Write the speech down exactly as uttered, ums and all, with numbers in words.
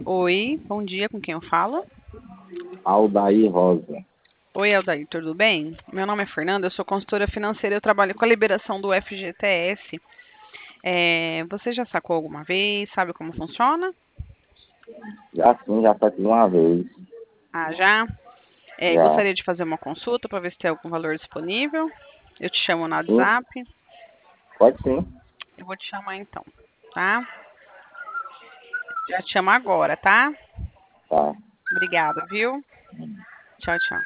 Oi, bom dia, com quem eu falo? Aldair Rosa. Oi, Aldair, tudo bem? Meu nome é Fernanda, eu sou consultora financeira, eu trabalho com a liberação do F G T S. É, você já sacou alguma vez? Sabe como funciona? Já sim, já saquei uma vez. Ah, já? É, Já. gostaria de fazer uma consulta para ver se tem algum valor disponível. Eu te chamo no Sim, WhatsApp. pode sim. Eu vou te chamar então, tá? Já te chamo agora, tá? Tá. Obrigada, viu? Tchau, tchau.